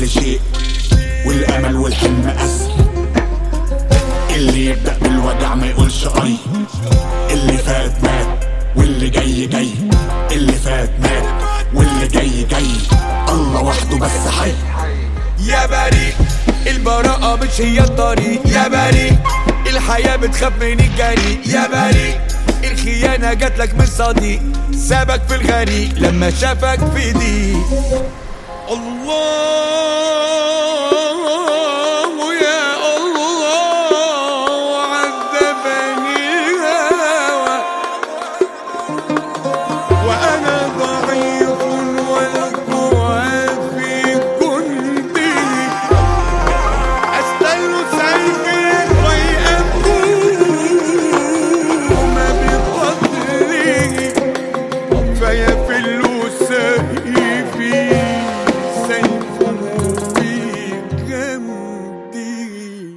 كل شيء، والامل والحلم اسهل. اللي يبدأ بالوجع ما يقولش اي. اللي فات مات واللي جاي جاي، اللي فات مات واللي جاي جاي، الله وحده بس حي. يا بريء البراءة مش هي الطريق، يا بريء الحياة بتخاف من الجريء، يا بريء الخيانة جاتلك من صديق سابك في الغريق لما شافك في ضيق. الله يا الله عذبني الهوى وأنا ضعيف والقوى في جندي، أستل سيفي ويأكون بقتله فيفل سيفي سيفه في جمدي.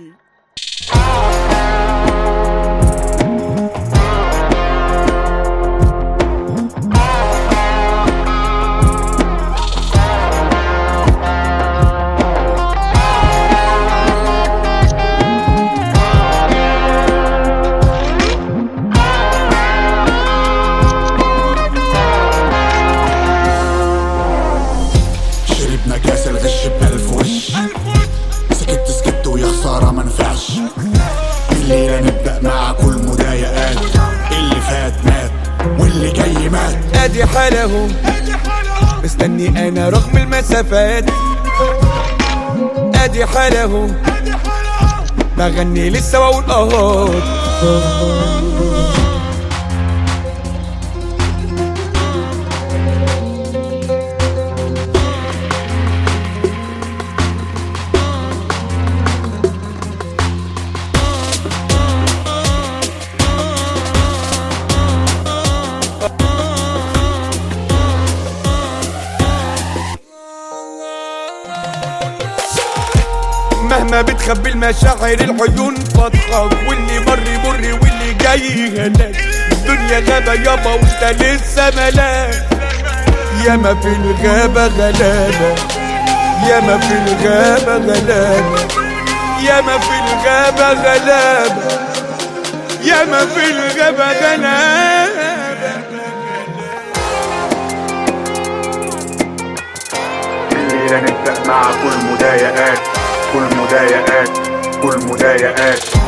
شربنا كاس الغش بألف وش، سكت ويا خسارة منفعش. الليلة نبدأ مع كل مضايقات، اللي فات مات واللي جاي مات. ادي حالهم مستني انا رغم المسافات، ادي حالهم بغني لسه واقول اهات. مهما بتخبي المشاعر العيون بتضحك، واللي مر يمر واللي جاي هلاك. الدنيا غابة يابا وانت لسه ملاك، ياما في الغابة غلابة، ياما في الغابة غلابة، ياما في الغابة غلابة، ياما في الغابة غلابة. الليلة نبدأ مع كل مضايقات، كل مضايقات، كل مضايقات.